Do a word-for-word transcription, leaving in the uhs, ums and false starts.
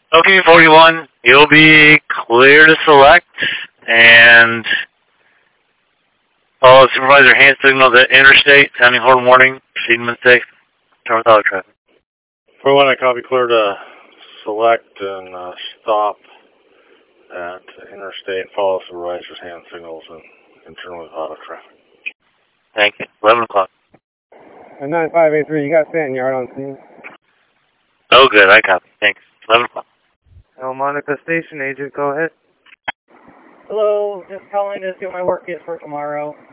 Okay, forty-one, you'll be clear to select and follow supervisor hand signals at interstate, sounding horn warning, proceeding mistake, turn with auto traffic. forty-one, I copy, clear to select and uh, stop at interstate, follow supervisor's hand signals and, and turn with auto traffic. Thank you. eleven o'clock. nine five eight three, you got Stanton Yard on scene. Oh, good, I copy. Thanks. eleven o'clock. El Monica Station, agent, go ahead. Hello, just calling to see what my work is for tomorrow.